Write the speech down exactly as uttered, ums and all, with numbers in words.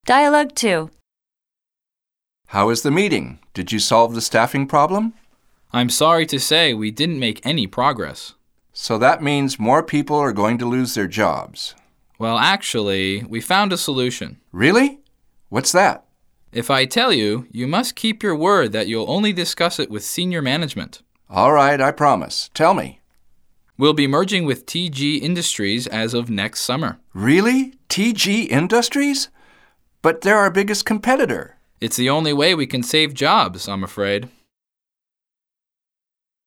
Dialogue two. How was the meeting? Did you solve the staffing problem? I'm sorry to say we didn't make any progress. So that means more people are going to lose their jobs. Well, actually, we found a solution. Really? What's that? If I tell you, you must keep your word that you'll only discuss it with senior management. All right, I promise. Tell me. We'll be merging with T G Industries as of next summer. Really? T G Industries? But they're our biggest competitor. It's the only way we can save jobs, I'm afraid.